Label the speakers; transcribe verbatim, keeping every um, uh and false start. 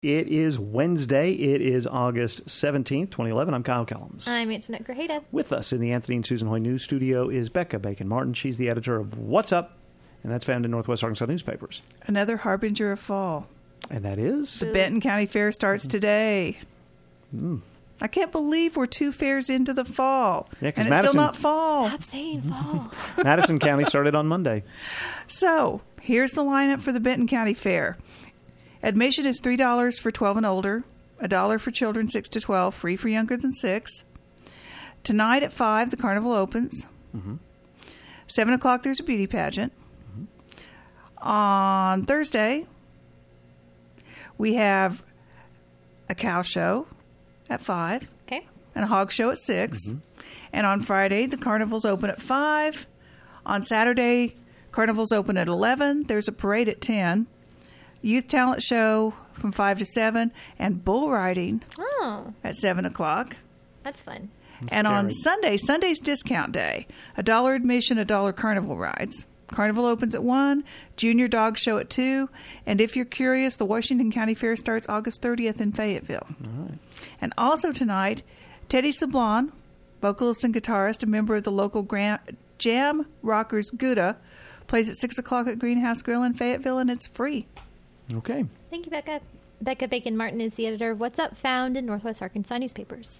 Speaker 1: It is Wednesday. It is August seventeenth, twenty eleven. I'm Kyle Kellums.
Speaker 2: I'm Antoinette Grajeda.
Speaker 1: With us in the Anthony and Susan Hoy News Studio is Becca Bacon-Martin. She's the editor of What's Up, and that's found in Northwest Arkansas newspapers.
Speaker 3: Another harbinger of fall.
Speaker 1: And that is?
Speaker 3: The Benton County Fair starts today.
Speaker 1: Mm.
Speaker 3: I can't believe we're two fairs into the fall.
Speaker 1: Yeah,
Speaker 3: and it's
Speaker 1: Madison,
Speaker 3: still not fall.
Speaker 2: Stop saying fall.
Speaker 1: Madison County started on Monday.
Speaker 3: So, here's the lineup for the Benton County Fair. Admission is three dollars for twelve and older, one dollar for children six to twelve, free for younger than six. Tonight at five, the carnival opens.
Speaker 1: Mm-hmm.
Speaker 3: seven o'clock, there's a beauty pageant. Mm-hmm. On Thursday, we have a cow show at five.
Speaker 2: Okay.
Speaker 3: And a hog show at six.
Speaker 1: Mm-hmm.
Speaker 3: And on Friday, the carnival's open at five. On Saturday, carnival's open at eleven. There's a parade at ten. Youth talent show from five to seven. And bull riding
Speaker 2: Oh,
Speaker 3: at seven o'clock.
Speaker 2: that's fun.
Speaker 1: That's
Speaker 3: and on
Speaker 1: scary.
Speaker 3: Sunday, Sunday's discount day. A dollar admission, a dollar carnival rides. Carnival opens at one, junior dog show at two, and if you're curious, the Washington County Fair starts August thirtieth in Fayetteville.
Speaker 1: All right.
Speaker 3: And also tonight, Teddy Sablon, vocalist and guitarist, a member of the local Gram- Jam Rockers Gouda, plays at six o'clock at Greenhouse Grill in Fayetteville, and it's free.
Speaker 1: Okay.
Speaker 2: Thank you, Becca. Becca Bacon-Martin is the editor of What's Up, found in Northwest Arkansas newspapers.